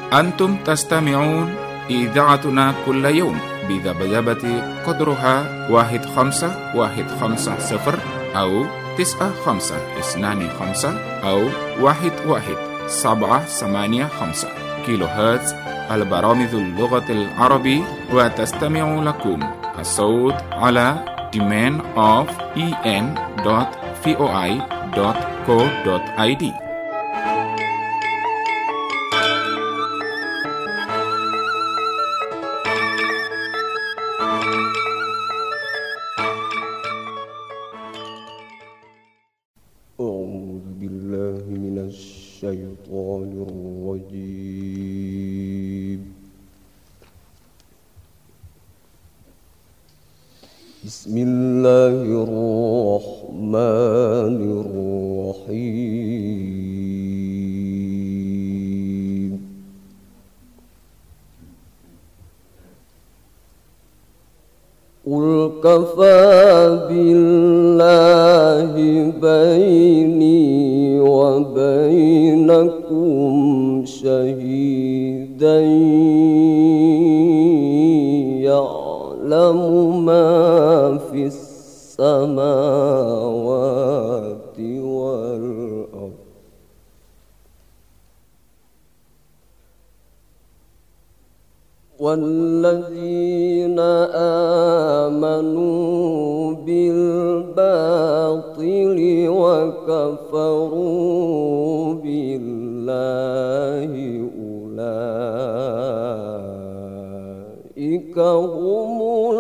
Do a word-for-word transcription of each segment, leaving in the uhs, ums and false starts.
أنتم تستمعون إذاعتنا كل يوم بذبذبة قدرها واحد خمسة واحد خمسة صفر أو تسعة خمسة اثنان خمسة أو واحد واحد سبعة ثمانية خمسة كيلو هرتز. البرامج اللغة العربية، وتستمع لكم الصوت على domain of en dot voi dot co dot id. أعوذ بالله من الشيطان الرجيم. بسم الله الرحمن الرحيم. قل كفى بالله بيني وبينكم شهيدا يعلم ما في السماوات والأرض والذين آمنوا بالباطل وكفروا بالله أولئك هم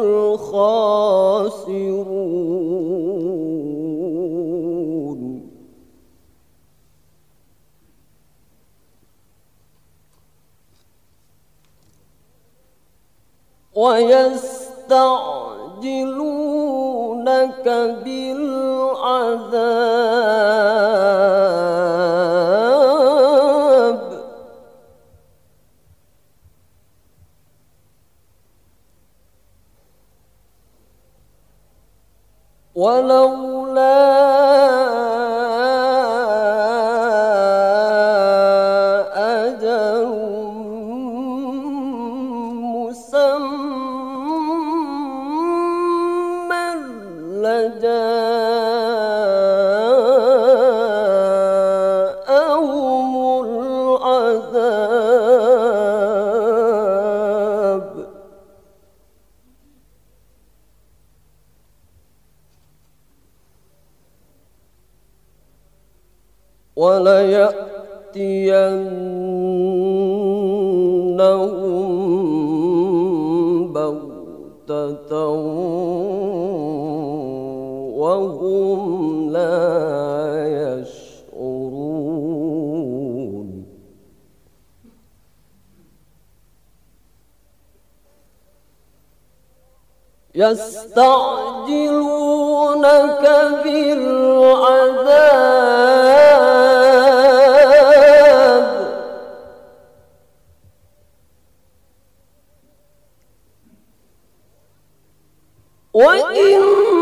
الخاسرون. ويستعجلونك بالعذاب ولولا أجل مسمى لجاءهم العذاب وليأتينهم بغتة وهم لا يشعرون. يستعجلونك بالعذاب وإن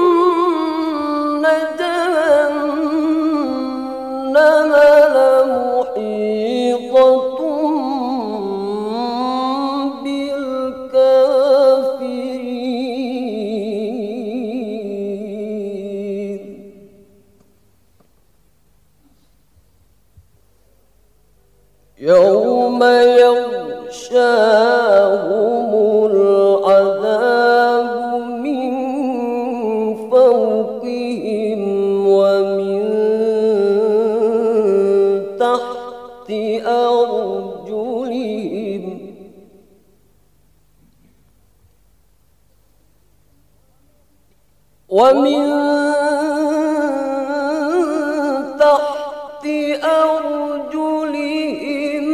جهنم لمحيطة بالكافرين. يوم يغشاهم العذاب من فوقهم ومن تحت أرجلهم ومن تحت أرجلهم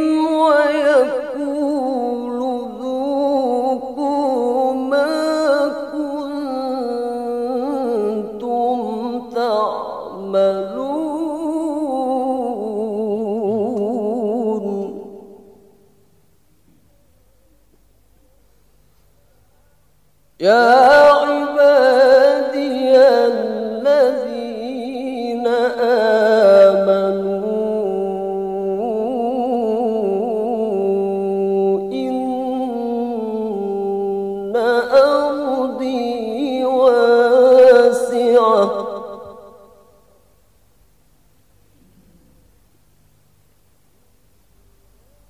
ويقول ذوقوا ما كنتم تعملون. يا عبادي الذين آمنوا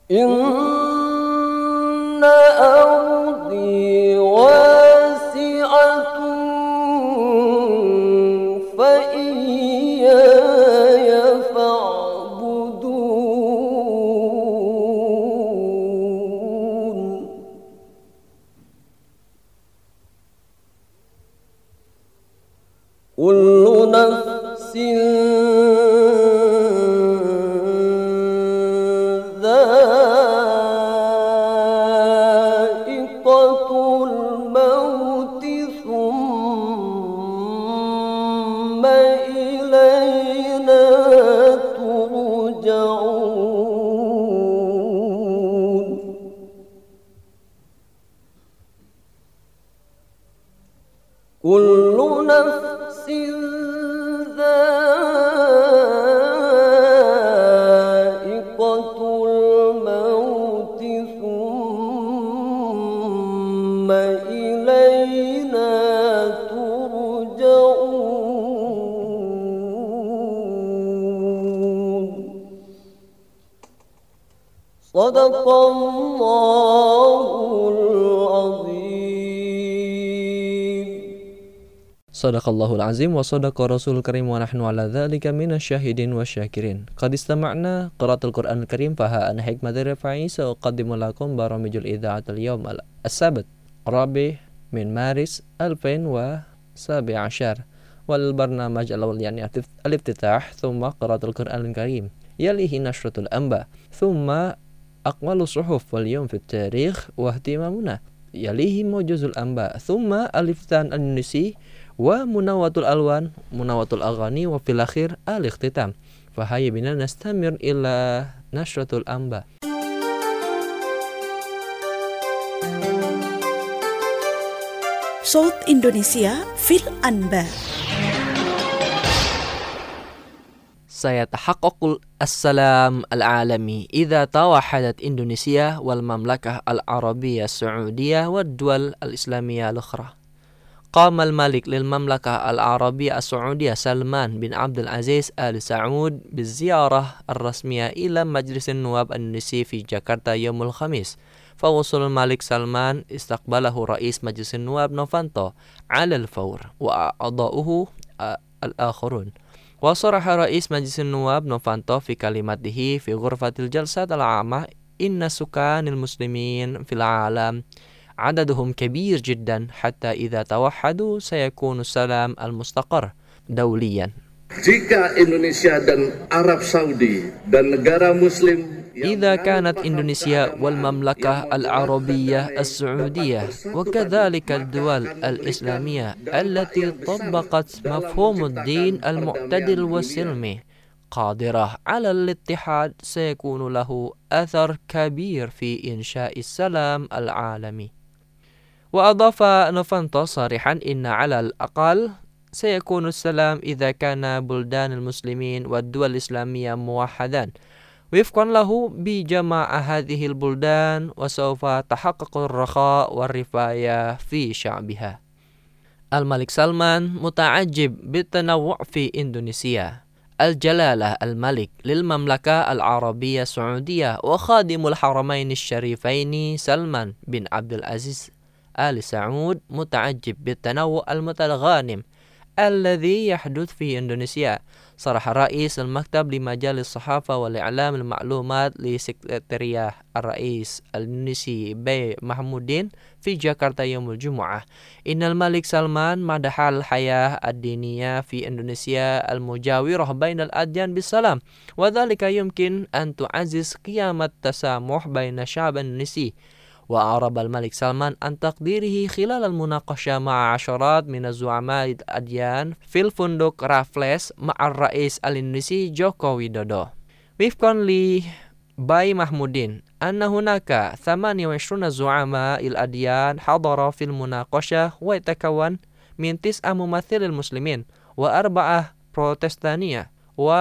إن أرضي واسعة فإياي فاعبدون كل نفس كل نفس ذائقة الموت ثم إلينا ترجعون صدق الله العظيم. Sadaqallahul azim wa sadaqa rasul karim wa nahnu ala dzalika minasyahidin wasyakirin. Qad istama'na qiraatul Qur'anil Karim faha an hikmatir rafa'i sa uqaddimu lakum baramijul idza'atil yawm as-sabt rabi' min maris alfin wa sabi ashar wal barnamaj al-awwal yani al-iftitah thumma qiraatul Qur'anil Karim yalihi nashratul anba thumma aqwalu suhuf wal yawm fit tarikh wa ihtimamuna yalihi mawjuzul anba thumma al-iftan an-nisi wa munawatul alwan munawatul aghani wa fil akhir al-ikhtitam fa hayya bina nastamir ila nashratul anba. Saut Indonesia fil anba. Sayatahaqqaqul as-salam al-alami idza tawahadat Indonesia wal mamlakah al-arabiyyah as-saudiyah wad duwal al-islamiyah al-ukhra. قام الملك للمملكة العربية السعودية سلمان بن عبد العزيز آل سعود بالزيارة الرسمية إلى مجلس النواب الإندونيسي في جاكرتا يوم الخميس. فوصل الملك سلمان استقبله رئيس مجلس النواب نوفانتو على الفور وأعضاؤه الآخرون. وصرح رئيس مجلس النواب نوفانتو في كلمته في غرفة الجلسات العامة إن سكان المسلمين في العالم عددهم كبير جدا حتى إذا توحدوا سيكون السلام المستقر دوليا. Jika Indonesia dan Arab Saudi dan negara Muslim إذا كانت إندونيسيا والمملكة العربية السعودية وكذلك الدول الإسلامية التي طبقت مفهوم الدين المعتدل والسلمي قادرة على الاتحاد سيكون له أثر كبير في إنشاء السلام العالمي. وأضاف نوفانتو صريحا إن على الأقل سيكون السلام إذا كان بلدان المسلمين والدول الإسلامية موحدان وفقا له بجماع هذه البلدان وسوف تحقق الرخاء والرفاهية في شعبها. الملك سلمان متعجب بالتنوع في إندونيسيا. الجلالة الملك للمملكة العربية السعودية وخادم الحرمين الشريفين سلمان بن عبد العزيز آل سعود متعجب بالتنوع المتغانم الذي يحدث في إندونيسيا. صرح رئيس المكتب لمجال الصحافة والإعلام المعلومات لسكرتارية الرئيس الإندونيسي بي محمودين في جاكرتا يوم الجمعة إن الملك سلمان مدح الحياة الدينية في إندونيسيا المجاورة بين الأديان بالسلام وذلك يمكن أن تعزز قيم التسامح بين الشعب الإندونيسي. وأعرب الملك سلمان عن تقديره خلال المناقشة مع عشرات من الزعماء الأديان في الفندق رافلس مع الرئيس الإندونيسي جوكو ويدودو. وفقا لباي محمودين أن هناك ثمانية وعشرين زعماء الأديان حضروا في المناقشة ويتكون من تسعة ممثلي المسلمين وأربعة بروتستانية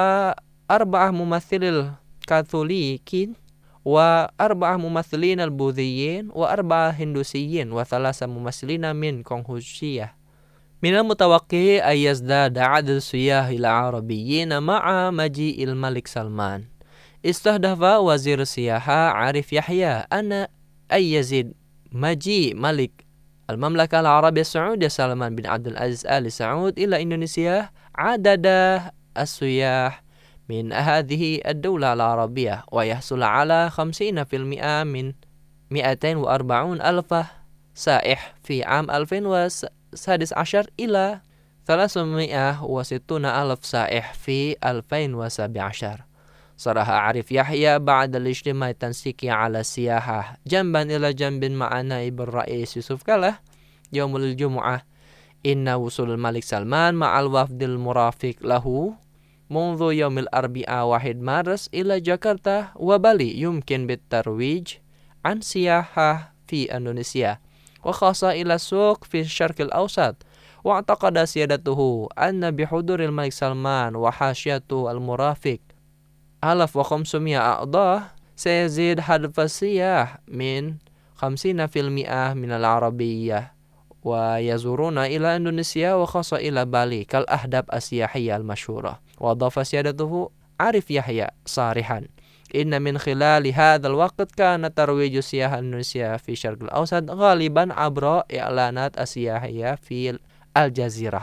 وأربعة ممثلي الكاثوليكيين وأربعة ممثلين البوذيين وأربعة هندوسيين وثلاثة ممثلين من كونفوشية. من المتوقع أن يزداد عدد السياح العربيين مع مجيء الملك سلمان. Istahdafa Wazir Siyaha Arif Yahya anna Yazid Maji Malik Al-Mamlakah Al-Arabiyyah As-Saudiyah Salman bin Abdul Aziz Al Saud ila Indonesia adada as-suyah min hadhihi ad-dawla al-arabiyyah wa yahsul ala khamsina fil mi'a min mi'atain wa arba'un alfa sa'ih fi 'am alfin wa sadis ashar ila thalathmi'ah wa sittuna alf sa'ih fi alfain wa sabi ashar. Saraha Arif Yahya ba'da al-ijtima' tansiki ala siyahah jamban ila jambin ma'a naib ar-rais Yusuf Kala yaumul jumu'ah inna wusul Malik Salman ma'al wafdil murafiq lahu منذ يوم الأربعاء واحد مارس إلى جاكرتا وبالي يمكن بالترويج عن سياحة في إندونيسيا وخاصة إلى السوق في الشرق الأوسط. واعتقد سيادته أن بحضور الملك سلمان وحاشيته المرافق ألف وخمسمائة أعضاء سيزيد هدف السياح من خمسين في المئة من العربية ويزورون إلى إندونيسيا وخاصة إلى بالي كالأهداف السياحية المشهورة. وأضاف سيادته عارف يحيى صارحا إن من خلال هذا الوقت كان ترويج السياحة الإندونيسية في الشرق الأوسط غالبا عبر إعلانات السياحية في الجزيرة.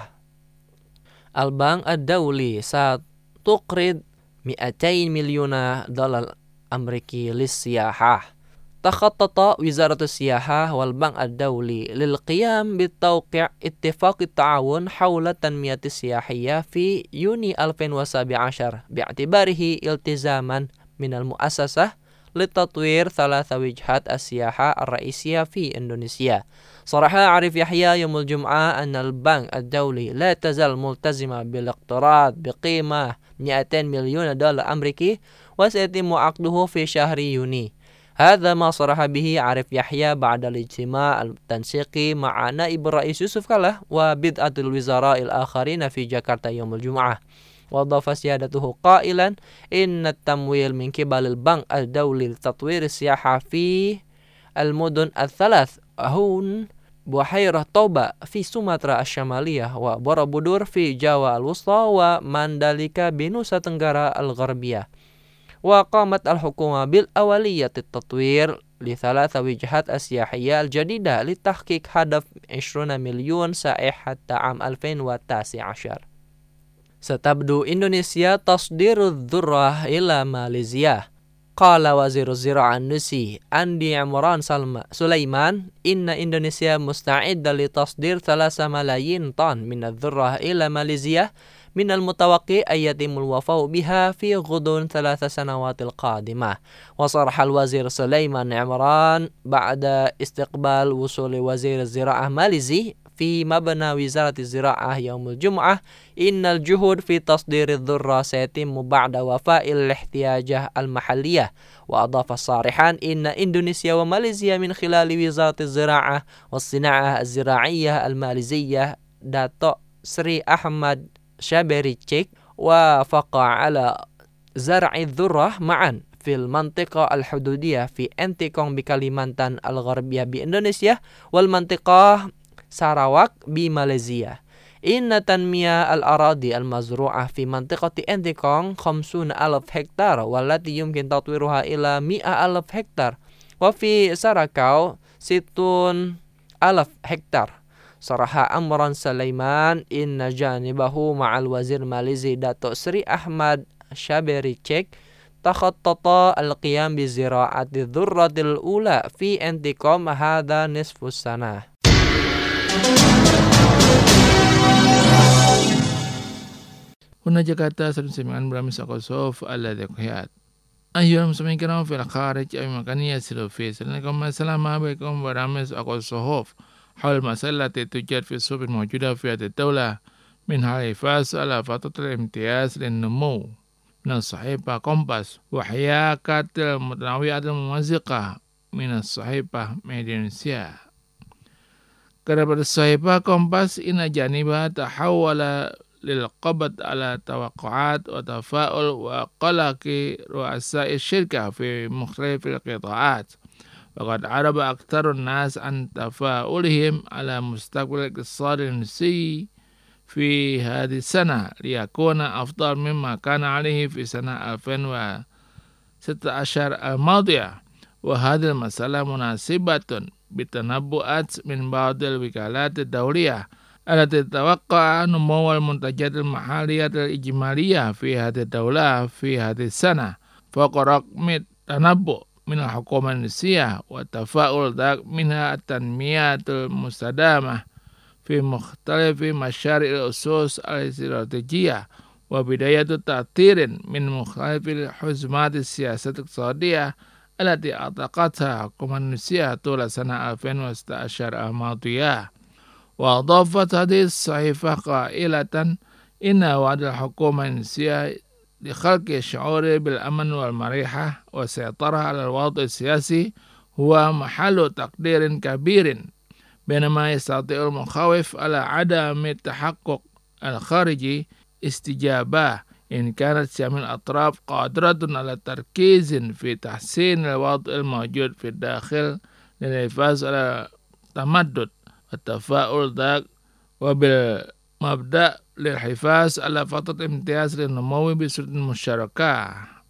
البنك الدولي ستقرض مئتين مليون دولار أمريكي للسياحة. تخطط وزارة السياحة والبنك الدولي للقيام بتوقيع اتفاق التعاون حول التنمية السياحية في يونيو ألفين وسبعة عشر باعتباره التزاما من المؤسسة لتطوير ثلاث وجهات السياحة الرئيسية في إندونيسيا. صرح عارف يحيى يوم الجمعة أن البنك الدولي لا تزال ملتزمة بالاقتراض بقيمة مئتين مليون دولار أمريكي وسيتم عقده في شهر يونيو. هذا ما صرح به عارف يحيى بعد الاجتماع التنسيقي مع نائب الرئيس يوسف كاله وبضعة الوزراء الآخرين في جاكرتا يوم الجمعة. وأضاف سيادته قائلا إن التمويل من قبل البنك الدولي لتطوير السياحة في المدن الثلاث هون بحيرة توبة في سومطرة الشمالية وبورobudur في جاوا الوسطى ومانداليكا بنوسا تنغرا الغربية. وقامت الحكومة بالأولية التطوير لثلاث وجهات السياحية الجديدة لتحقيق هدف عشرين مليون سائح حتى عام ألفين وتسعة عشر. ستبدو إندونيسيا تصدير الذرة إلى ماليزيا. قال وزير الزراعة النسي أندي عمران سليمان إن إندونيسيا مستعدة لتصدير ثلاثة ملايين طن من الذرة إلى ماليزيا من المتوقع أن يتم الوفاء بها في غضون ثلاث سنوات القادمة. وصرح الوزير سليمان عمران بعد استقبال وصول وزير الزراعة ماليزي في مبنى وزارة الزراعة يوم الجمعة إن الجهود في تصدير الذرة سيتم بعد وفاء الاحتياجات المحلية. وأضاف صارحا إن إندونيسيا وماليزيا من خلال وزارة الزراعة والصناعة الزراعية الماليزية داتو سري أحمد شابريتشيك وافق على زرع الذرة معا في المنطقة الحدودية في انتيكونغ بكاليمانتان الغربية بإندونيسيا والمنطقة ساراواك بماليزيا. إن تنمية الأراضي المزروعة في منطقة انتيكونغ خمسون ألف هكتار والتي يمكن تطويرها إلى مئة ألف هكتار وفي ساراكاو ستون ألف هكتار. صرح أمران سليمان إن جانبه مع الوزير ماليزي داتو سري أحمد شابريتشيك تخطط القيام بزراعة الذرة الأولى في انتيكوم هذا نصف السنة. هنا جاكرتا سلسلمان برامس أقصوف الذي قياد أيها المسلمين الكرام في الخارج أي مكان يسيروا فيه سلام السلام عليكم برامس أقصوف حول المسألة التي توجد في الصحف الموجودة في هذه الدولة منها الحفاظ على فترة الامتياز للنمو من الصحيفة كومباس وحياكة المتنوعة الممزقة من الصحيفة إندونيسيا. كتبت الصحيفة كومباس إن جانبها تحول للقبض على توقعات وتفاؤل وقلق رؤساء الشركة في مختلف القطاعات. وقد عرب أكثر الناس عن تفاؤلهم على مستقبل الاقتصاد الإندونيسي في هذه السنة ليكون أفضل مما كان عليه في سنة ألفين ستة عشر الماضية، وهذه المسألة مناسبة بتنبؤات من بعض الوكالات الدولية التي تتوقع نمو المنتجات المحلية الإجمالية في هذه الدولة في هذه السنة فوق رقم التنبؤ من الحكومة الإندونيسية، وتفاؤل ذلك منها التنمية المستدامة في مختلف مشاريع الأسس الاستراتيجية، وبداية تأثير من مختلف الحزمات السياسة الاقتصادية التي أطلقتها الحكومة الإندونيسية طول سنة ألفين وستة عشر الماضية. وأضافت هذه الصحيفة قائلة إن وعد الحكومة الإندونيسية لخلق شعور بالأمن والمريحة والسيطرة على الوضع السياسي هو محل تقدير كبير، بينما يستطيع المخاوف على عدم التحقق الخارجي استجابة إن كانت جميع الأطراف قادرة على تركيز في تحسين الوضع الموجود في الداخل للحفاظ على التمدد والتفاؤل ذاك، وبالمبدأ للحفاظ على فترة امتياز للنمو بصورة مشتركة.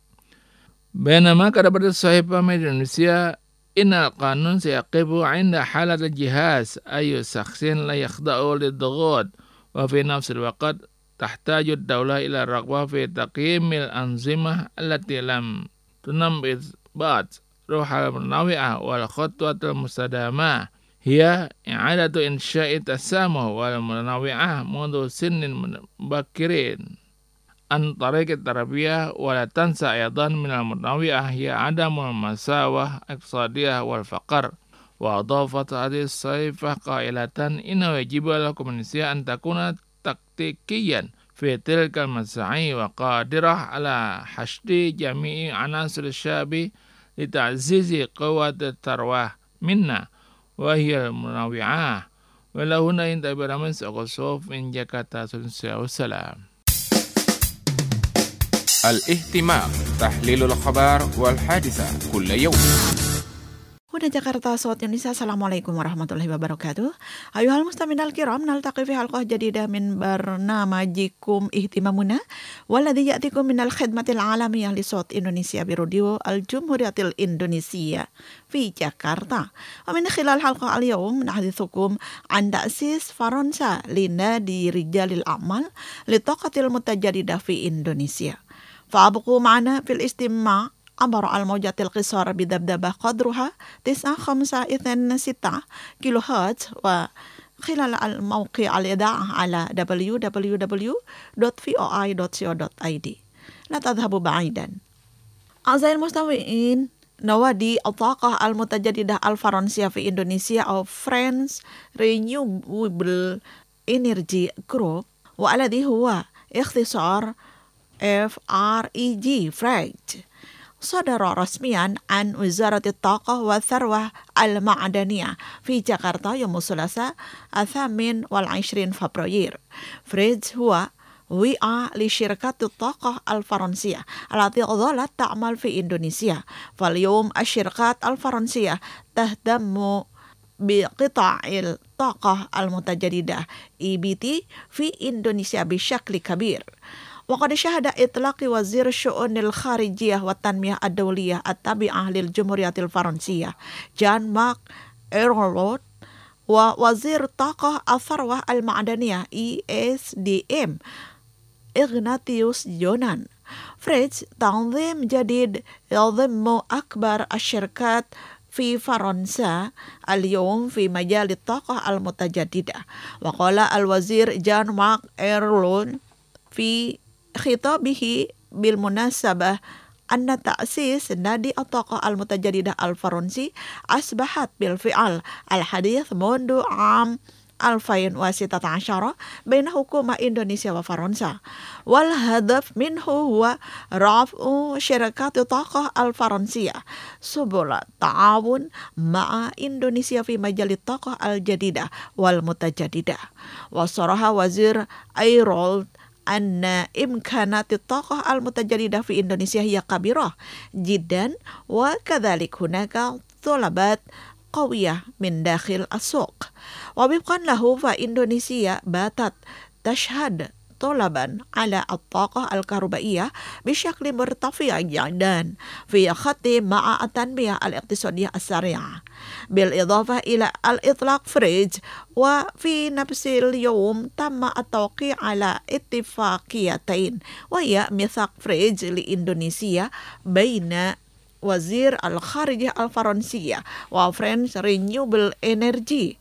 بينما كتبت الصحيفة من إندونيسيا إن القانون سيقف عند حالة الجهاز أي شخص لا يخضع للضغوط، وفي نفس الوقت تحتاج الدولة إلى الرغبة في تقييم الأنظمة التي لم تنم بعد روح المنوعة، والخطوة المستدامة هي إعادة إنشاء التسامح والمنوعة منذ سن مبكر عن طريق التربية. ولا تنسى أيضا من المنوعة هي عدم المساواة الاقتصادية والفقر. وأضافت هذه الصحيفة قائلة إنه يجب على الكومنسية أن تكون تكتيكيا في تلك المساعي وقادرة على حشد جميع عناصر الشعب لتعزيز قوة الثروة منا وهي المنوعة. ولا هنا انتهى برنامج أقصوف من جاكرتا. والسلام. الاهتمام، تحليل الأخبار والحادثة كل يوم. هنا جاكرتا صوت Indonesia. Assalamualaikum warahmatullahi wabarakatuh. Ayuhal mustami'in al-kiram, naltaqi fi halqah jadidah min barnamajikum ihtimamuna walladhi ya'tikum min al-khidmatil alamiyah li Sawt Indonesia bi Radio Al-Jumhuriyatil Indonesia fi Jakarta. Wa min khilal halqah al-yawm nahdithukum an ta'sis Faransa li nadi rijalil a'mal li taqatil mutajadidah fi Indonesia. Fa'abqu ma'ana fil istimma' عبر الموجات القصار بدبدبة قدرها تسعة خمسة اثنين ستة كيلو هرتز وخلال الموقع الإذاعة على دبليو دبليو دبليو دوت في او اي دوت سي او دوت اي دي. لا تذهبوا بعيدا. أعزائي المستمعين، نوادي الطاقة المتجددة الفرنسية في إندونيسيا أو France Renewable Energy Group، والذي هو اختصار إف آر إي جي فريج، صدر رسميا عن وزارة الطاقة والثروة المعدنية في جاكرتا يوم الثلاثاء الثامن والعشرين فبراير. فريج هو وعاء لشركات الطاقة الفرنسية التي ظلت تعمل في إندونيسيا. فاليوم الشركات الفرنسية تهتم بقطاع الطاقة المتجددة إي بي تي في إندونيسيا بشكل كبير. وقد شهد إطلاق وزير الشؤون الخارجية والتنمية الدولية التابعة للجمهورية الفرنسية جان مارك إيرولوت ووزير الطاقة الثروة المعدنية إي إس دي إم إغناتيوس جونان. فريج تنظيم جديد يضم أكبر الشركات في فرنسا اليوم في مجال الطاقة المتجددة. وقال الوزير جان مارك إيرولوت في خطابه بالمناسبة أن تأسيس نادي الطاقة المتجددة الفرنسي أصبحت بالفعل الحديث منذ عام ألفين وستة عشر بين حكومة إندونيسيا وفرنسا، والهدف منه هو رفع شركات الطاقة الفرنسية سبل التعاون مع إندونيسيا في مجال الطاقة الجديدة والمتجددة. وصرح وزير إيرولوت أن إمكانات الطاقة المتجددة في إندونيسيا هي كبيرة جدا، وكذلك هناك طلبات قوية من داخل السوق. ووفقا له فإندونيسيا باتت تشهد طلبا على الطاقة الكهربائية بشكل مرتفع جدا في خط مع التنمية الاقتصادية السريعة، بالإضافة إلى الإطلاق فريج. وفي نفس اليوم تم التوقيع على اتفاقيتين، وهي ميثاق فريج لإندونيسيا بين وزير الخارجية الفرنسية وفرنس رينيوبل إنرجي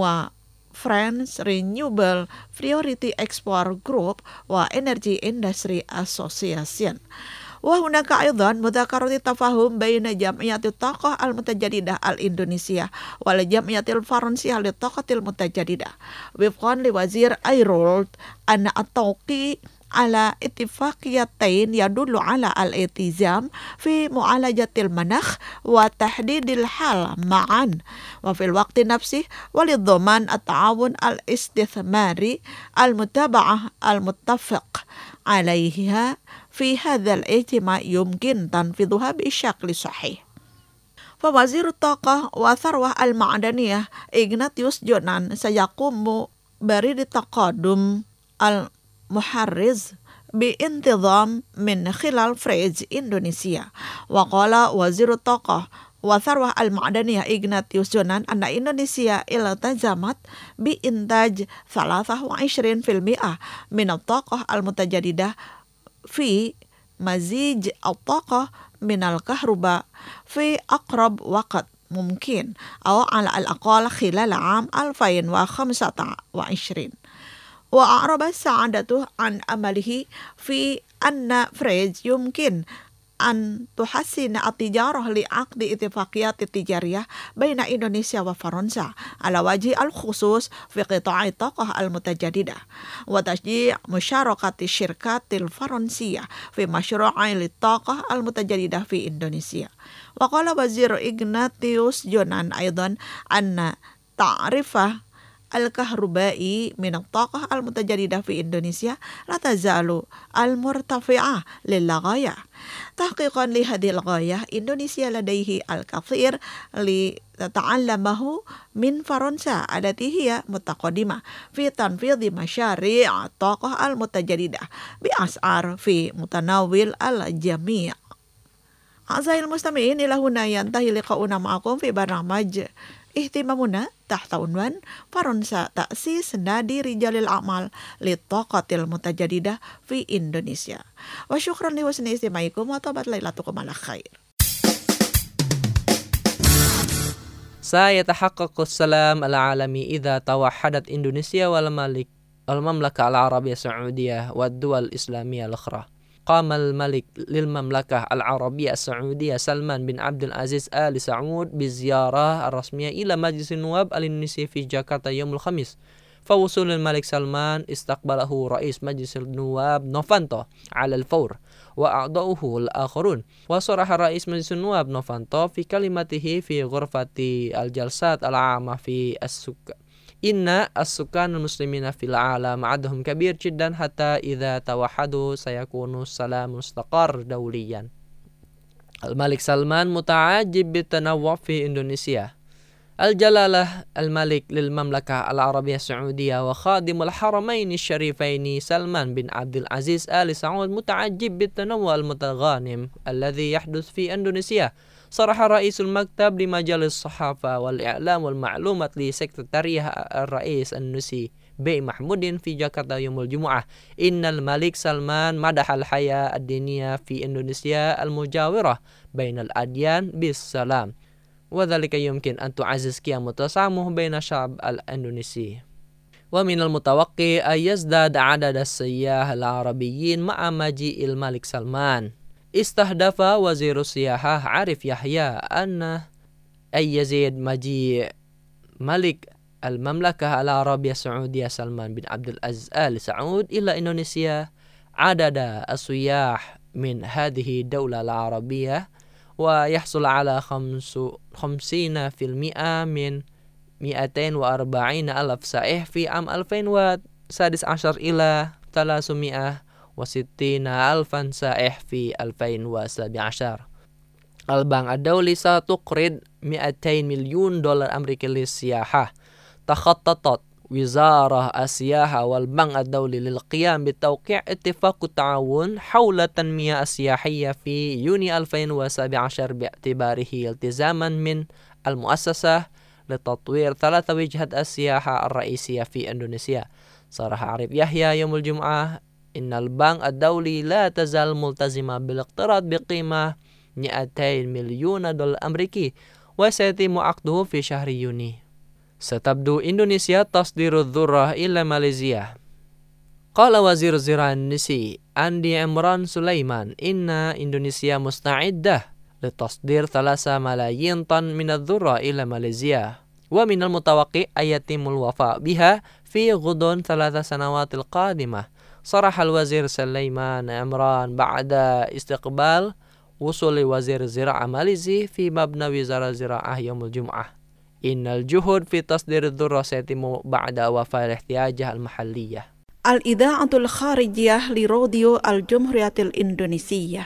وفرنس رينيوبل بريوريتي إكسبورت جروب وإنرجي إندستري أسوسياسيون. وهناك أيضا مذكرة تفاهم بين جمعية الطاقة المتجددة الإندونيسية والجمعية الفرنسية للطاقة المتجددة، وفقا لوزير أيرولد أن التوقيع على اتفاقيتين يدل على الالتزام في معالجة المناخ وتحديد الحل معا، وفي الوقت نفسه ولضمان التعاون الاستثماري المتابعة المتفق عليها في هذا الاجتماع يمكن تنفيذها بشكل صحيح. فوزير الطاقة والثروة المعدنية إغناتيوس جونان سيقوم بريد التقدم المحرز بانتظام من خلال فريج إندونيسيا. وقال وزير الطاقة والثروة المعدنية إغناتيوس جونان أن إندونيسيا التزمت بإنتاج ثلاثة وعشرين بالمئة من الطاقة المتجددة في مزيج الطاقة من الكهرباء في أقرب وقت ممكن، أو على الأقل خلال عام ألفين وخمسة وعشرين. وأعرب سعادته عن أمله في أن فريج يمكن أن تحسن التجارة لعقد اتفاقيات تجارية بين إندونيسيا وفرنسا على وجه الخصوص في قطاع الطاقة المتجددة، وتشجيع مشاركة الشركات الفرنسية في مشروع للطاقة المتجددة في إندونيسيا. وقال وزير إغناتيوس جونان أيضا أن تعرفة الكهربائي من الطاقة المتجددة في إندونيسيا لا تزال المرتفعة للغاية. تحقيقا لهذه الغاية إندونيسيا لديه الكثير لتتعلمه من فرنسا التي هي متقدمة في تنفيذ مشاريع الطاقة المتجددة بأسعار في متناول الجميع. أعزائي المستمعين، إلى هنا ينتهي لقاؤنا معكم في برنامج اهتمامنا تحت عنوان فرنسا تأسيس نادي رجال الأعمال للطاقة المتجددة في إندونيسيا. وشكرا لحسن استماعكم وطابت ليلتكم على خير. سيتحقق السلام العالمي إذا توحدت إندونيسيا والمملكة المملكة العربية السعودية والدول الإسلامية الأخرى. قام الملك للمملكة العربية السعودية سلمان بن عبد العزيز آل سعود بالزيارة الرسمية إلى مجلس النواب الإندونيسي في جاكرتا يوم الخميس. فوصول الملك سلمان استقبله رئيس مجلس النواب نوفانتو على الفور وأعضاؤه الآخرون. وصرح رئيس مجلس النواب نوفانتو في كلمته في غرفة الجلسات العامة في السك إن السكان المسلمين في العالم عددهم كبير جدا، حتى إذا توحدوا سيكون السلام مستقر دوليا. الملك سلمان متعجب بالتنوع في إندونيسيا. الجلالة الملك للمملكة العربية السعودية وخادم الحرمين الشريفين سلمان بن عبد العزيز آل سعود متعجب بالتنوع المتغانم الذي يحدث في إندونيسيا. صرح رئيس المكتب لمجال الصحافة والإعلام والمعلومات لسكرتارية الرئيس النسي بي محمود في جاكرتا يوم الجمعة إن الملك سلمان مدح الحياة الدينية في إندونيسيا المجاورة بين الأديان بالسلام، وذلك يمكن أن تعزز قيم التسامح بين الشعب الإندونيسي. ومن المتوقع أن يزداد عدد السياح العربيين مع مجيء الملك سلمان. استهدف وزير السياحة عارف يحيى أن أن يزيد مجيء ملك المملكة العربية السعودية سلمان بن عبد العزيز آل سعود إلى إندونيسيا عدد السياح من هذه الدولة العربية، ويحصل على خمسين بالمئة من مئتين وأربعين ألف سائح في عام ألفين وستة عشر إلى ثلاثمئة وستين ألفا سائح في ألفين وسبعة عشر. البنك الدولي ستقرض مئتين مليون دولار أمريكي للسياحة. تخططت وزارة السياحة والبنك الدولي للقيام بتوقيع اتفاق التعاون حول التنمية السياحية في يونيو ألفين وسبعة عشر باعتباره التزاما من المؤسسة لتطوير ثلاث وجهات السياحة الرئيسية في إندونيسيا. صرح عارف يحيى يوم الجمعة إن البنك الدولي لا تزال ملتزمة بالاقتراض بقيمة مئتين مليون دولار أمريكي وسيتم عقده في شهر يونيو. ستبدو إندونيسيا تصدير الذرة إلى ماليزيا. قال وزير الزراعة الإندونيسي أندي عمران سليمان إن إندونيسيا مستعدة لتصدير ثلاثة ملايين طن من الذرة إلى ماليزيا، ومن المتوقع أن يتم الوفاء بها في غضون ثلاث سنوات القادمة. صرح الوزير سليمان عمران بعد استقبال وصول وزير الزراعة ماليزي في مبنى وزارة الزراعة يوم الجمعة إن الجهود في تصدير الذرة سيتم بعد وفاء الاحتياجات المحلية. الإذاعة الخارجية لراديو الجمهورية الإندونيسية.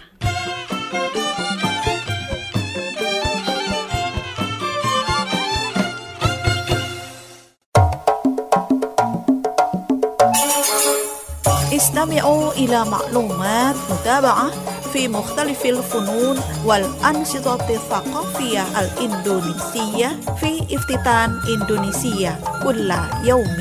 استمعوا إلى معلومات متابعة في مختلف الفنون والأنشطة الثقافية الإندونيسية في افتتان إندونيسيا كل يوم.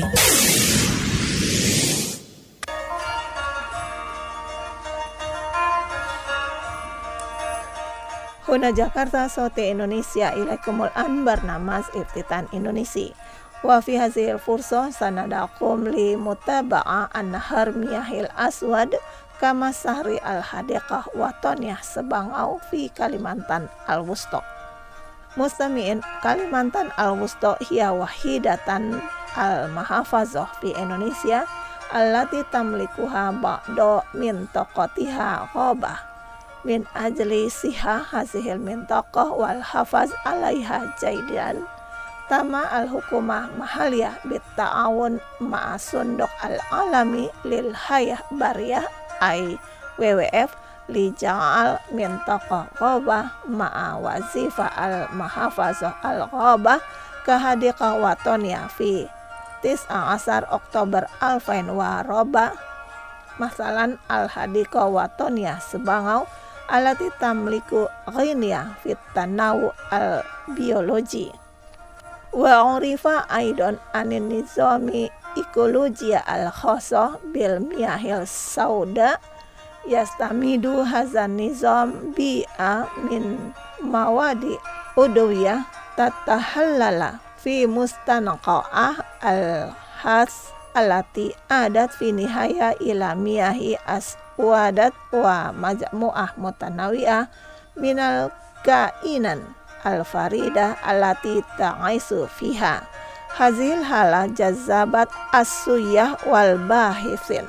هنا جاكرتا صوت إندونيسيا. إليكم الآن برنامج افتتان إندونيسيا، وفي هذه الفرصة سندعكم لمتابعة النهر مياه الأسود كما سهري الحديقة وطنية Sebangau في كاليمانتان الوسطى. مستمعين، كاليمانتان الوسطى هي وحيدة المحافظة في إندونيسيا التي تملكها بعض منطقتها غابة. من أجل صحة هذه المنطقة والحفاظ عليها جيدا، تم الحكومة المحلية بالتعاون مع الصندوق العالمي للحياة البرية أي دبليو دبليو إف لجعل منطقة غابة مع وظيفة المحافظة الغابة كحديقة وطنية في تسعة عشر أكتوبر ألفين وأربعة. مثلا الحديقة وطنية Sebangau التي تملك غنية في التنوع البيولوجي. وعرف أيضا أن النظام إيكولوجيا الخاصة بالمياه السوداء يستمد هذا النظام بيئة من مواد عضوية تتحلل في مستنقعات الحس التي أدت في النهاية إلى مياه أسودة ومجموعة متنوعة من الكائنات الفريدة التي تعيش فيها. هذه الحالة جذبت السياح والباحثين.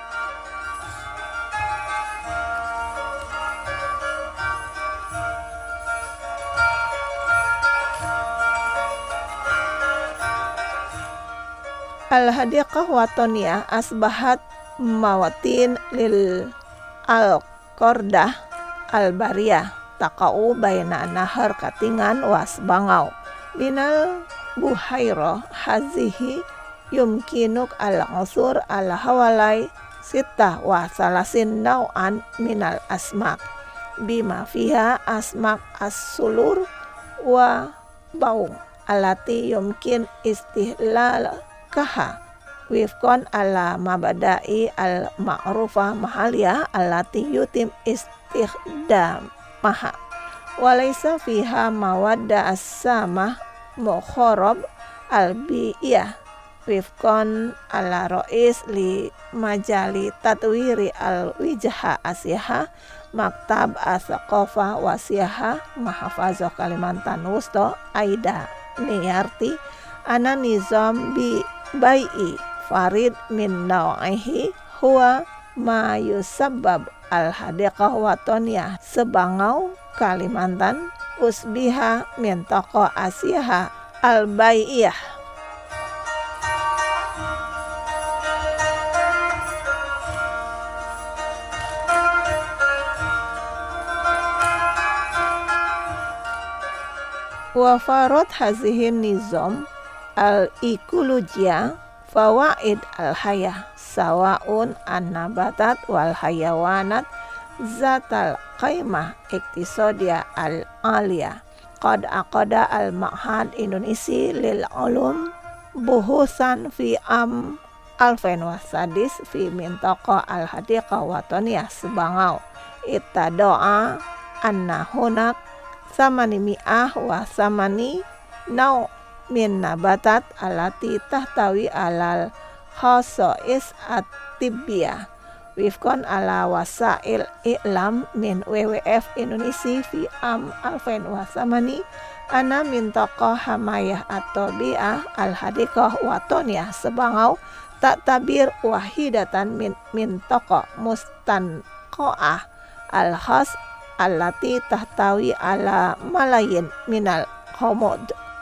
الحديقة الوطنية أصبحت موطن للقردة البرية تقع بين نهر Katingan وسبانغاو. من البحيرة هذه يمكنك العثور على حوالي ستة وثلاثين نوعا من الأسماك بما فيها أسماك السلور وباung التي يمكن استهلاكها وفقا على مبادئ المعروفة محلية التي يتم استخدامها وليس فيها مواد السامة مخرب البيئة وفقا على رئيس لمجال تطوير الوجهة السياحة مكتب الثقافة والسياحة محافظة كاليمانتان وسطى أيدا نيارتي أن نظام بيئي فريد من نوعه هو ما يسبب الحديقة الوطنية Sebangau Kalimantan usbiha منطقة السياحة البيئية. وفرض هذه النظام الإيكولوجيا fawaid al-hayah sawaun an-nabatat wal hayawanat zatal qaimah iktisadiyah al-aliyah. Qad aqada al-Ma'had Indonesia lil ulum buhusan fi am alfen wasadis fi mintaqa al-hadiqah watoniyah Sebangau. Ittadoa anna hunak samani mi'ah wa samani nau min nabatat alati tahtawi alal khasais at-tibbiyah wifkon ala wasail i'lam min W W F Indonesia fi am alfen wa samani ana mintaqa hamayah at-tabi'ah al-hadiqah watoniyah Sebangau tak tabir wahidatan min mintaqa mustanqa'ah al-khas allati tahtawi ala malayin minal khomod.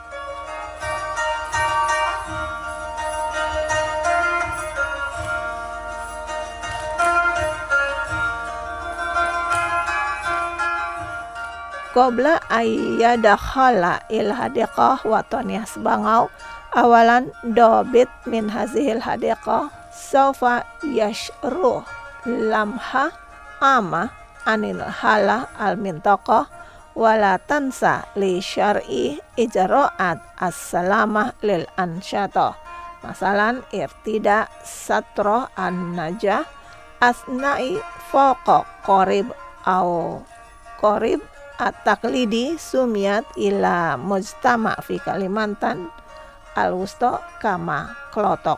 Qabla ayyadakhala il hadiqah watoniyah Sebangau awalan dobit min hazihil hadiqah sawfa yashruh lamha ama anil hala al mintaqah wala tansa li syar'i ijra'at as-salamah lil ansyata masalan irtida satro an najah asna'i fawqa qarib au qarib at-taqlidi sumiyat ila mujtama fi Kalimantan al-wusta kama klotok.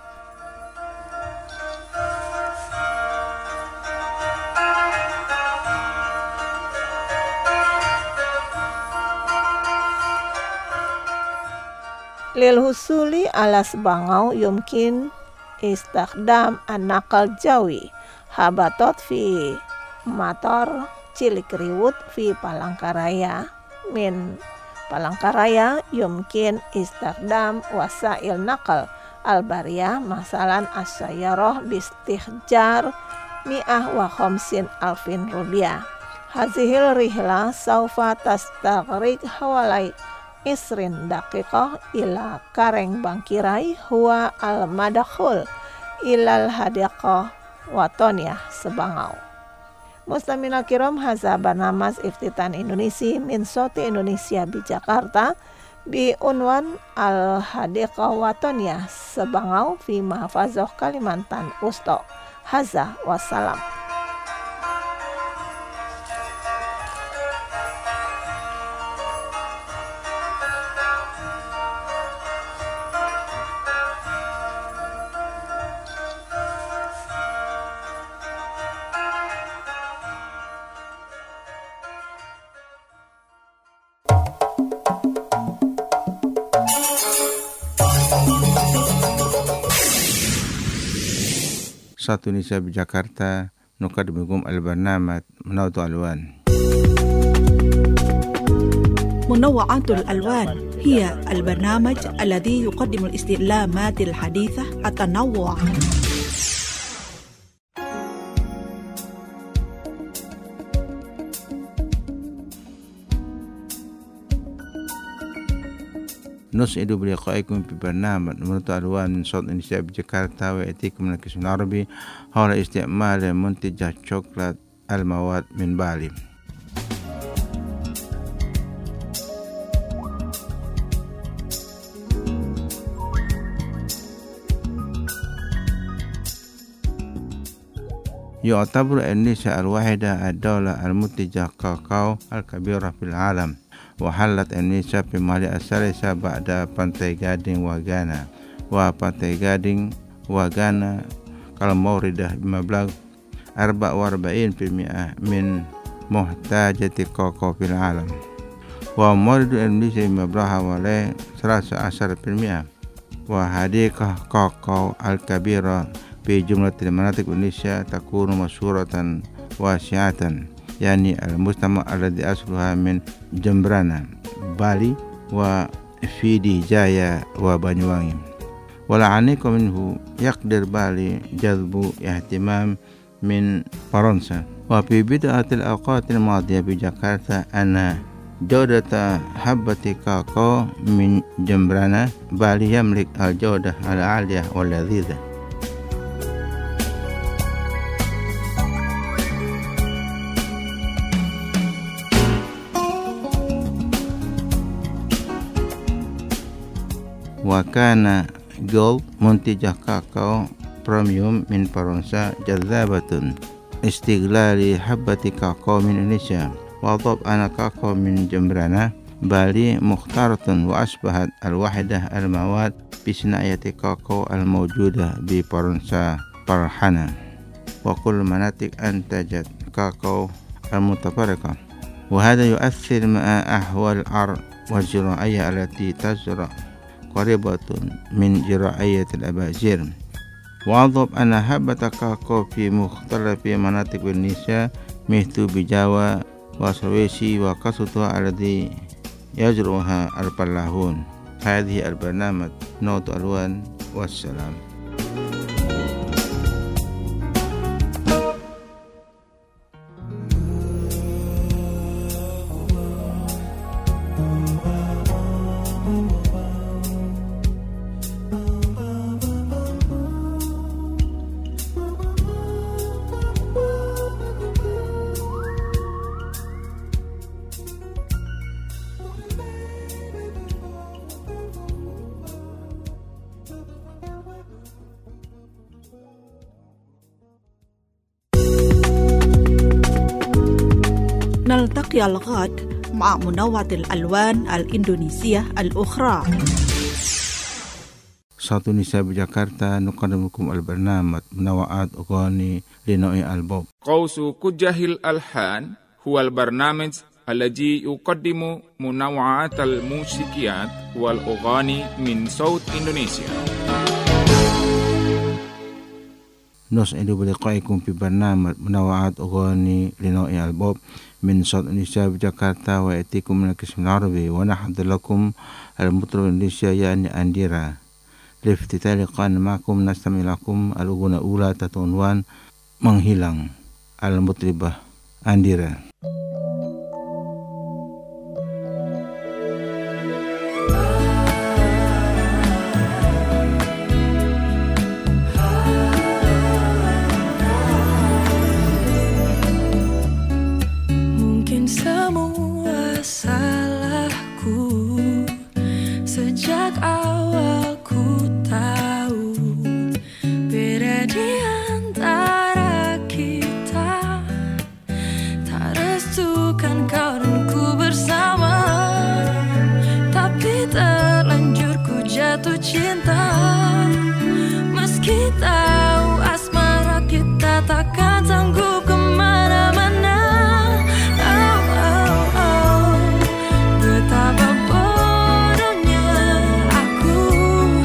Lil husuli ala Sebangau yumkin istikhdam an-naqal jawi habatot fi mator cilik riwut fi Palangkaraya min Palangkaraya yumkin istikhdam wasail naqal al-bariyah masalan as-sayyarah bistihjar mi'ah wa khamsin alfin rupiah. Hazihil rihla saufa tastaghriq hawalai isrin daqiqah ila kareng bangkirai huwa al-madakhul ilal hadiqah watoniyah Sebangau. Mustamina kiram haza barnamas iftitan Indonesia min Soti Indonesia di Jakarta bi unwan al-hadiqah watoniyah Sebangau fi mahfazah Kalimantan Usto. Haza wassalam. Satu Indonesia di Jakarta nukadimikum al-barnamat Munawwa'atul Alwan. منوعات الألوان هي البرنامج الذي يقدم الاستعلامات الحديثة التنوع. نسعد بلقائكم في برنامج منوعات الألوان من صوت إنdonesia بجاكرتا ويأتيكم من القسم العربي حول استعمال منتجات شوكولات المواد من بالي. يعتبر إندونيسيا الواحدة الدولة المنتجة كاكاو الكبيرة في العالم، وحلت إندونيسيا في المرتبة الثالثة بعد Pantai Gading وغانا، وبانتاي غادينغ وغانا كالموردة بمبلغ أربعة وأربعين بالمئة من محتاجة الكاكاو في العالم، ومورد إندونيسيا بمبلغ حوالي ثلاثة عشر بالمئة، وحديقة كاكاو الكبيرة في جملة المناطق إندونيسيا تكون مشهورة واسعة، يعني المجتمع الذي أصلها من جمبرانا بالي وفيدي جايا وبانيوانgi. والعنيق منه يقدر بالي جذب اهتمام من فرنسا. وفي بداية الأوقات الماضية بجاكرتا أنا جودة حبة كاكاو من جمبرانة بل يملك الجودة العالية واللذيذة. وكان جولد منتج كاكاو بريميوم من فرنسا جذابة استغلال حبة كاكاو من إندونيسيا، وضب أنا كاكاو من جمبرانة بالي مختارة وأصبحت الوحدة المواد بصناعة كاكاو الموجودة بفرنسا برهنة، وكل مناطق أنتجت كاكاو المتفرقة، وهذا يؤثر مع أحوال الأرض والزراعية التي تزرع قريبة من زراعية الأباجير. وأضف أن حبة كاكاو في مختلف مناطق إندونيسيا مثل بجاوا وسلويسي وكسوتو الذي يزرعها الفلاحون. هذه البرنامج نوت ألوان والسلام. نلتقي الغد مع منوعة الألوان الإندونيسية الأخرى. صوت النساء بجاكرتا نقدم لكم البرنامج منوعات أغاني لنوع البوب. قوس كجه الألحان هو البرنامج الذي يقدم منوعات الموسيقيات والأغاني من صوت إندونيسيا. نسعد بلقائكم في برنامج منوعات أغاني لنوع البوب من صوت النساء بجاكرتا، ويأتيكم من القسم العربي، ونحضر لكم المطرب الإندونيسيا يعني أنديرا. لافتتاح لقاءنا معكم نستمع لكم الأغنية الأولى تحت عنوان Menghilang المطربة أنديرا. Semua salahku sejak awal ku tahu beda di antara kita, tak restukan kau dan ku bersama, tapi terlanjur ku jatuh cinta, meski tahu asmara kita takkan sanggup kemana-mana. Betapa bodohnya aku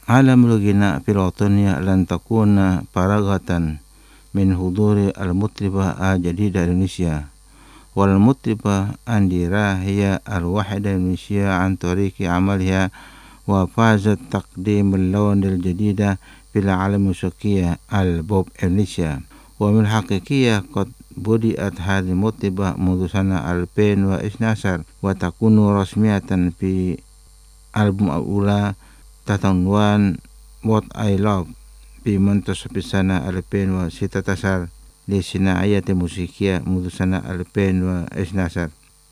Alamul ghina fil wataniya lan takuna faraghatan min huduri al-mutribah al-jadida Indonesia wal mutribah andira hiya al-wahida Indonesia an tariqi amaliha wa fazat taqdim al-lawn al-jadida fil alam musyaqiyah al-pop Indonesia wa min haqiqiyah qad budiat hadhihi al-mutribah mundu sana al-alfin wa isnashar wa takunu rasmiyatan fi album al-ula tatanwan What I Love في منتصف السنة ألفين وستة عشر لصناعية موسيقية منذ سنة ألفين واثني عشر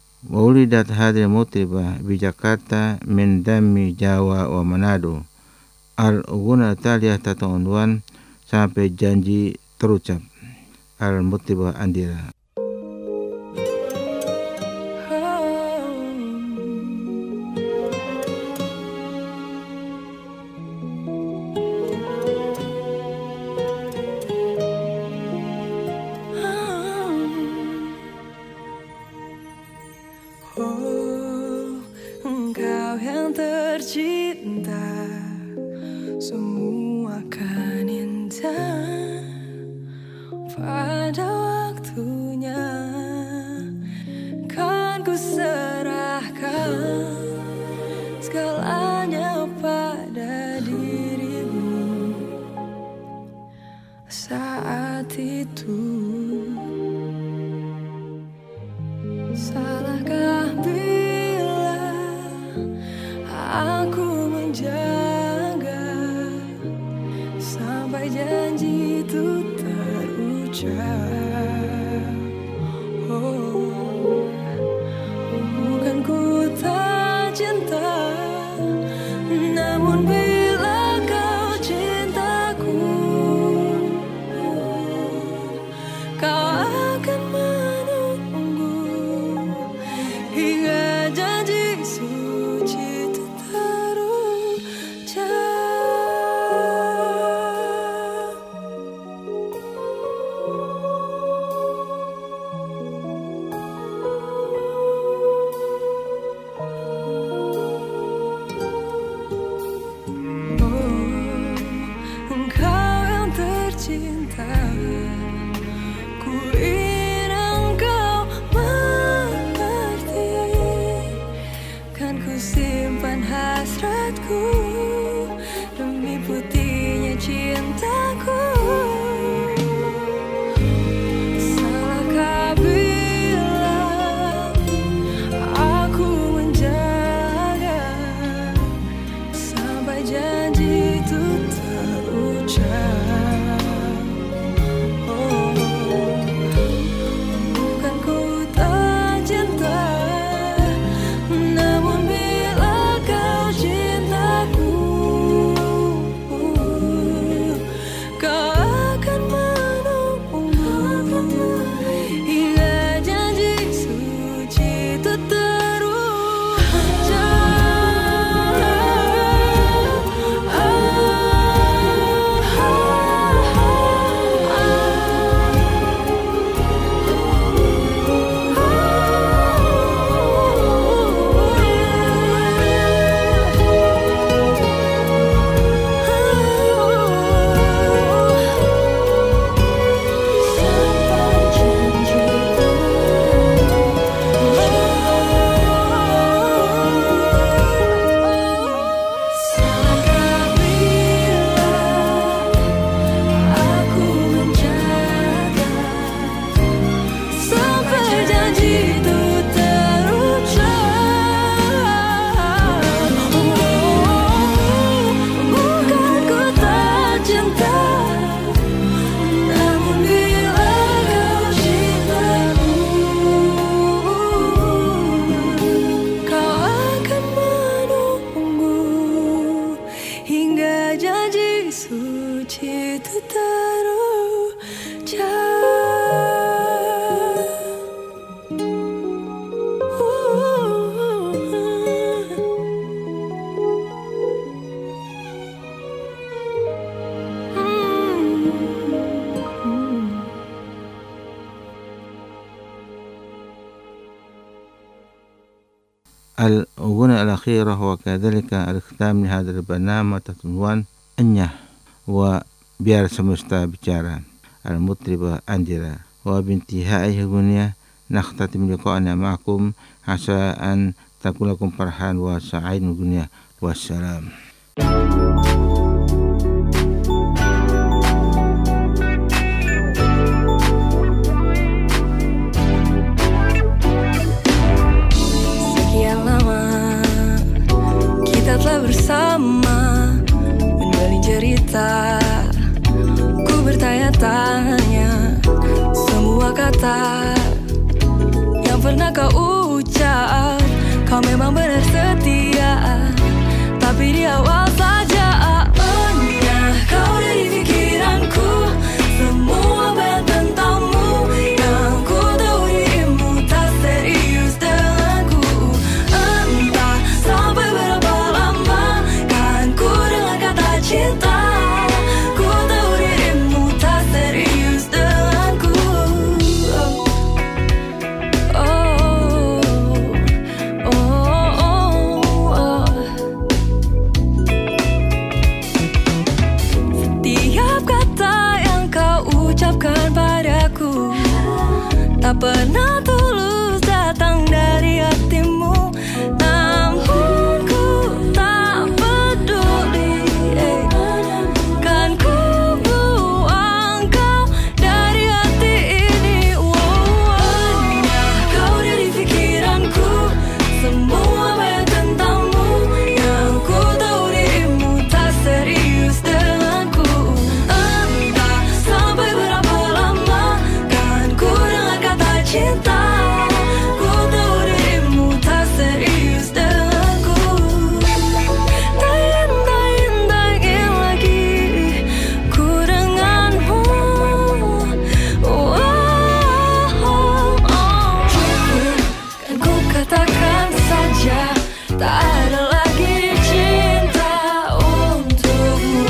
وولدت هذه المطربة بجاكرتا من دم جاوا ومنادو. الأغنية التالية تتعنوان Sampai Janji Terucap Al-Mutribah Andira. Namun bila kau cintaku الأغنية الأخيرة وكذلك الختام لهذا البرنامج تحت عنوان أنيا وبيار semesta bicara المطربة أندرا. وبانتهاء الأغنية نختتم لقاءنا معكم عسى أن تكون لكم فرحان وسعيد الدنيا والسلام. Sekian lama kita telah bersama menjalin cerita, ku bertanya-tanya semua kata yang pernah kau ucap. Kau memang benar setia, tapi di awal saja awalnya kau dari pikiranku. Semua bayan tentangmu yang ku tahu dirimu tak serius denganku. Entah sampai berapa lama kan ku dengar kata cinta. Ku tahu dirimu tak serius denganku. Oh, oh, oh, oh. Setiap kata yang kau ucapkan padaku tak pernah tulus datang dari hatimu. Namun ku tak peduli, eh. Kan ku buang kau dari hati ini. Wow, kau dari pikiranku. Semua bayan tentangmu yang ku tahu dirimu tak serius denganku. Entah sampai berapa lama kan ku dengar kata cinta. Ku tahu dirimu tak serius denganku. Tak ingin, tak ingin, tak ingin lagi ku denganmu. Wow, kan ku katakan saja tak ada lagi cinta untukmu.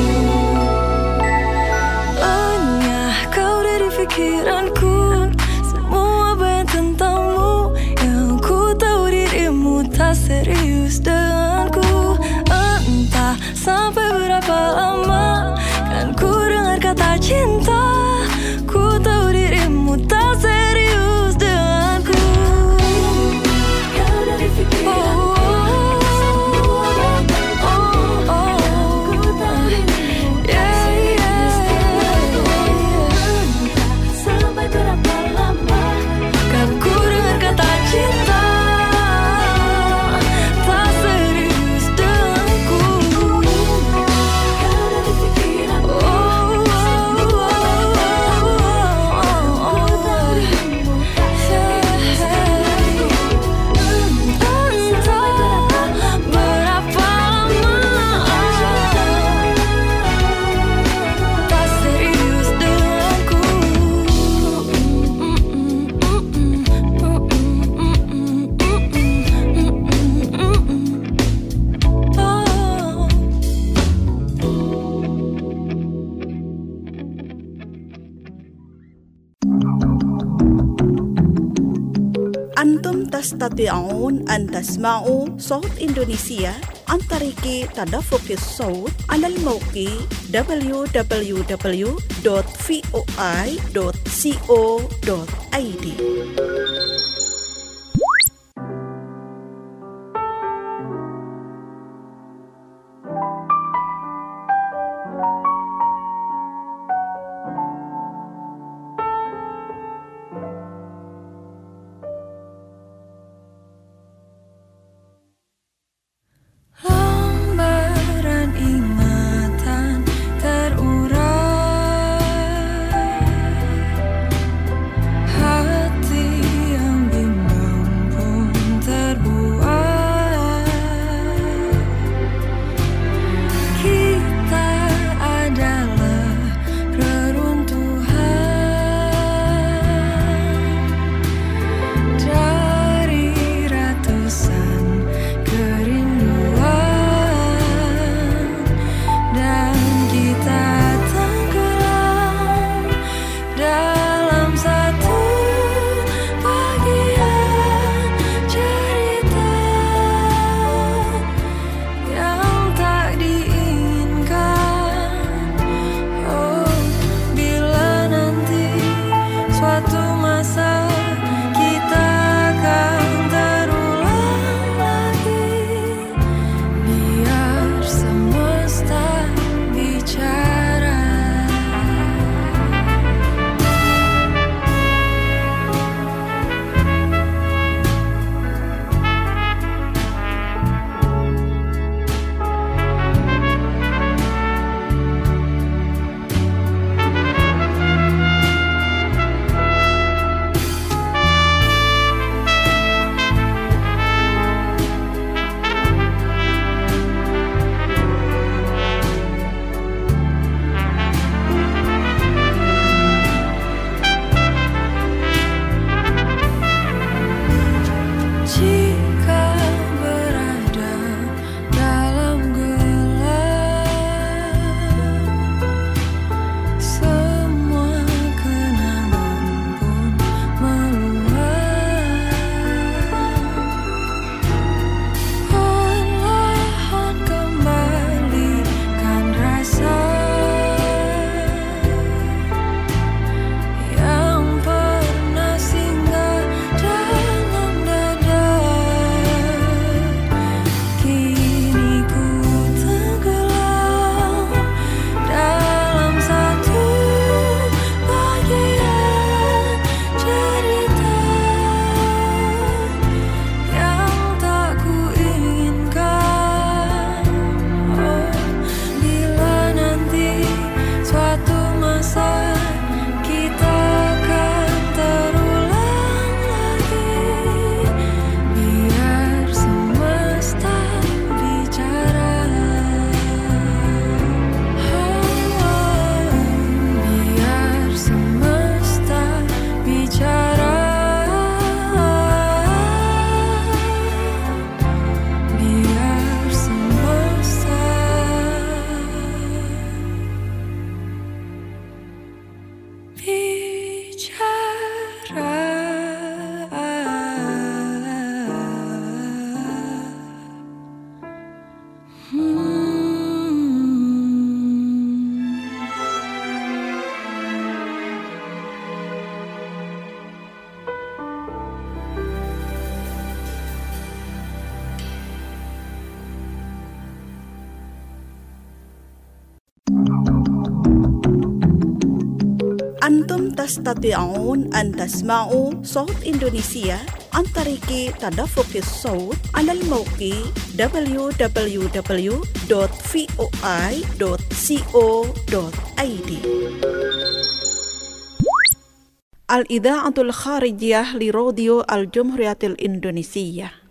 Hanya kau dari pikiranku. Semua bayan tentangmu yang ku tahu dirimu tak serius denganku. Entah sampai berapa lama kan ku dengar kata cinta. Ku tahu dirimu tak serius denganku. Kau dari pikiranku. Oh, oh, oh. Yeah, yeah. Sampai berapa lama kan ku dengar kata cinta. Tak serius denganku. Kau dari pikiranku. Oh, oh, oh, oh, oh. Entah berapa lama tak serius denganku. Antum tastati'un an tasma'u Saut Indonesia an tariki tadaffuqis saut alal mawqi w w w dot voi dot co dot i d. Lambaran ingatan terurai, hati yang Antum tastati'un an tasma'u Sawt Indonesia an tariki tadaffuqis sawt 'alal mawqi w w w dot voi dot co dot i d. Al-Idha'atul Kharijiyah li Radio Al-Jumhuriyatil Indonesia.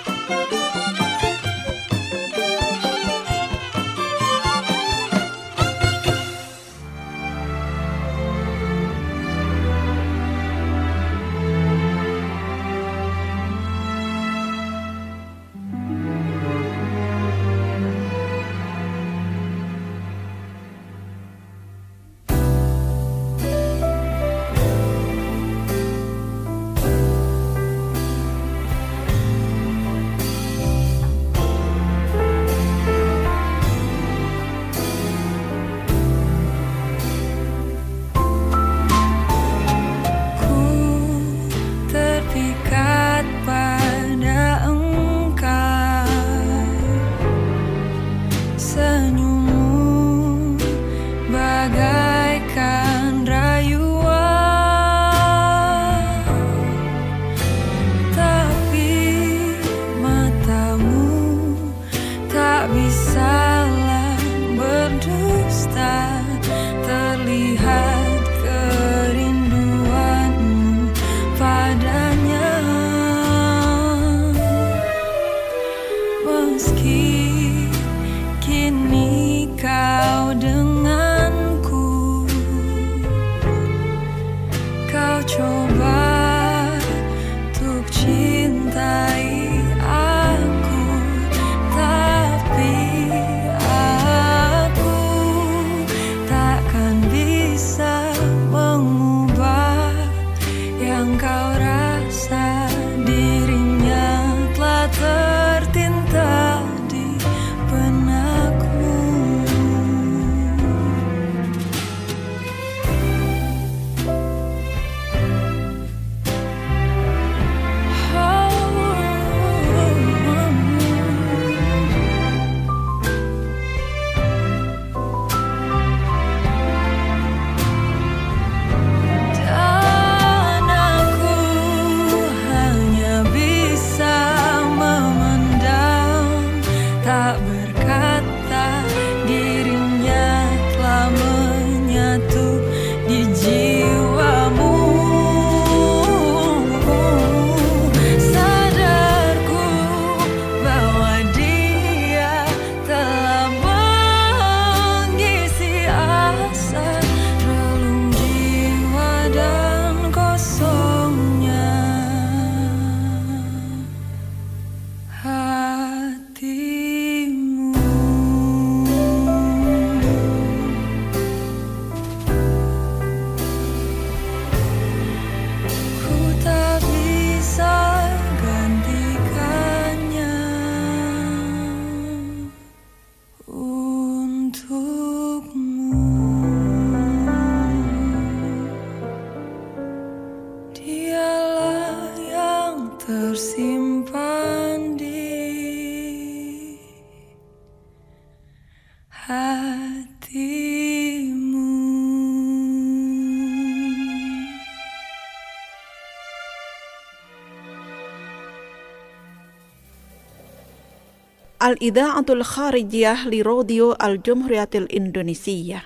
Al-Idha'atul Kharijiyah li Radio Al-Jumhuriyatil Indonesia.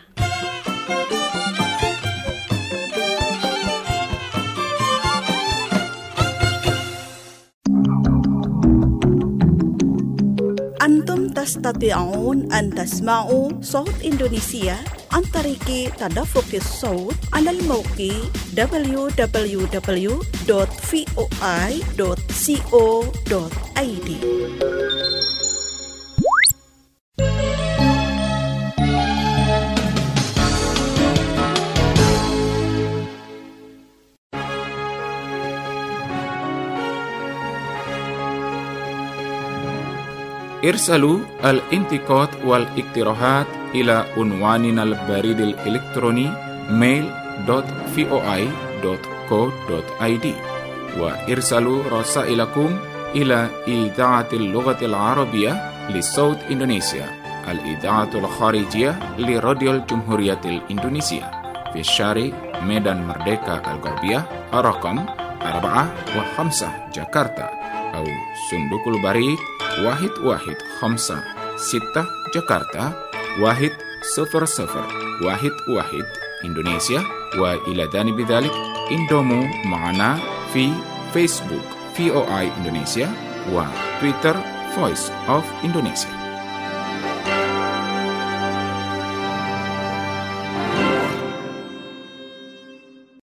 Antum tastati'un an tasma'u Sawt Indonesia an tariki tadaffuqis sawt 'alal mawqi w w w dot voi dot co dot i d. ارسلوا الانتقاد والاقتراحات إلى عنواننا البريد الإلكتروني mail dot voi dot co dot id وارسلوا رسائلكم إلى إذاعة اللغة العربية لصوت إندونيسيا الإذاعة الخارجية لراديو الجمهورية الإندونيسية في الشارع ميدان مردeka الغربية رقم أربعة وخمسة جاكرتا أو صندوق البريد واحد واحد خمسة ستة جاكرتا واحد صفر صفر واحد واحد إندونيسيا. وإلى جانب ذلك انضموا معنا في فيسبوك في أو آي إندونيسيا وتويتر Voice of Indonesia.